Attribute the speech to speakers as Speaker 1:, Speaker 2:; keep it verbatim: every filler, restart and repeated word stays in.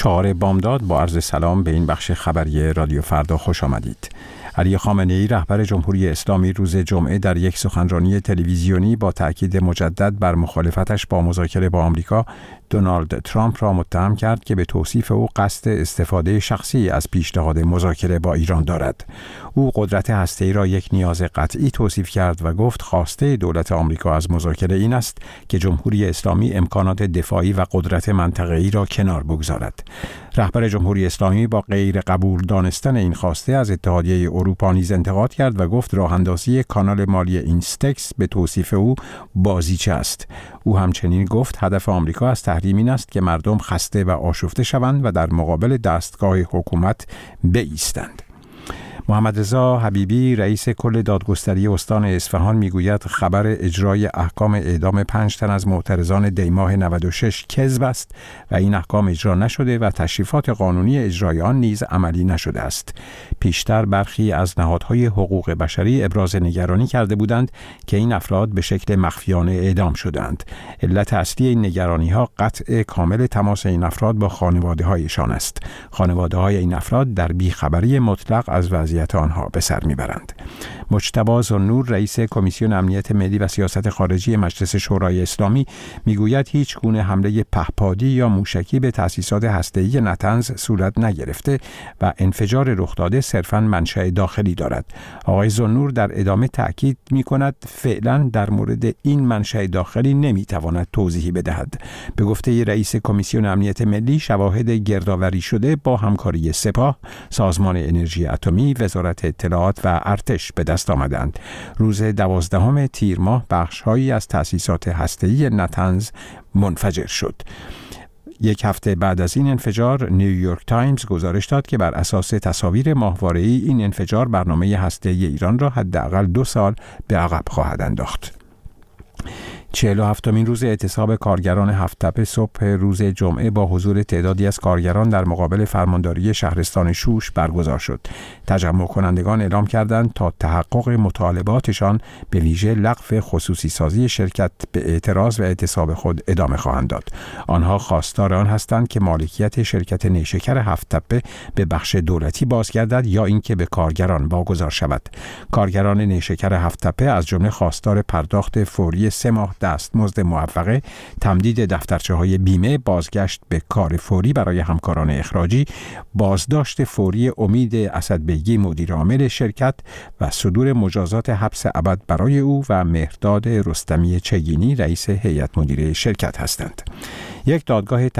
Speaker 1: چهار بامداد با عرض سلام به این بخش خبری رادیو فردا خوش آمدید. علی خامنه ای رهبر جمهوری اسلامی روز جمعه در یک سخنرانی تلویزیونی با تأکید مجدد بر مخالفتش با مذاکره با آمریکا دونالد ترامپ را متهم کرد که به توصیف او قصد استفاده شخصی از پیشنهاد مذاکره با ایران دارد. او قدرت هسته‌ای را یک نیاز قطعی توصیف کرد و گفت خواسته دولت آمریکا از مذاکره این است که جمهوری اسلامی امکانات دفاعی و قدرت منطقه‌ای را کنار بگذارد. رهبر جمهوری اسلامی با غیر قبول دانستن این خواسته از اتحادیه اروپا نیز انتقاد کرد و گفت راه اندازی کانال مالی اینستکس به توصیف او بازیچه است. او همچنین گفت هدف آمریکا از تحریم این است که مردم خسته و آشفته شوند و در مقابل دستگاه حکومت بایستند. محمد رضا حبیبی رئیس کل دادگستری استان اصفهان میگوید خبر اجرای احکام اعدام پنج تن از معترضان دیماه نود و شش کذب است و این احکام اجرا نشده و تشریفات قانونی اجرای آن نیز عملی نشده است. پیشتر برخی از نهادهای حقوق بشری ابراز نگرانی کرده بودند که این افراد به شکل مخفیانه اعدام شدند. علت اصلی این نگرانی‌ها قطع کامل تماس این افراد با خانواده‌هایشان است. خانواده‌های این افراد در بیخبری مطلق از وضعیت آنها به سر میبرند. مجتبی ذوالنور رئیس کمیسیون امنیت ملی و سیاست خارجی مجلس شورای اسلامی میگوید هیچ گونه حمله پهپادی یا موشکی به تأسیسات هسته‌ای نطنز صورت نگرفته و انفجار رخ داده صرفاً منشأ داخلی دارد. آقای ذوالنور در ادامه تأکید میکند فعلاً در مورد این منشأ داخلی نمیتواند توضیحی بدهد. به گفته رئیس کمیسیون امنیت ملی شواهد گردآوری شده با همکاری سپاه، سازمان انرژی اتمی، وزارت اطلاعات و ارتش به دست آمدند. روز دوازدهم تیر ماه بخش‌هایی از تأسیسات هسته‌ای نطنز منفجر شد. یک هفته بعد از این انفجار نیویورک تایمز گزارش داد که بر اساس تصاویر ماهواره‌ای این انفجار برنامه هسته‌ای ایران را حداقل دو سال به عقب خواهد انداخت. چهل و هفتمین روز اعتصاب کارگران هفت‌تپه صبح روز جمعه با حضور تعدادی از کارگران در مقابل فرمانداری شهرستان شوش برگزار شد. تجمع کنندگان اعلام کردند تا تحقق مطالباتشان به ویژه لغو خصوصی سازی شرکت به اعتراض و اعتصاب خود ادامه خواهند داد. آنها خواستار آن هستند که مالکیت شرکت نیشکر هفت‌تپه به بخش دولتی بازگردد یا اینکه به کارگران واگذار شود. کارگران نیشکر هفت‌تپه از جمله خواستار پرداخت فوری سه ماه دستمزد موفقه، تمدید دفترچه‌های بیمه، بازگشت به کار فوری برای همکاران اخراجی، بازداشت فوری امید اسدبیگی مدیر عامل شرکت و صدور مجازات حبس ابد برای او و مهرداد رستمی چگینی رئیس هیئت مدیره شرکت هستند. یک دادگاه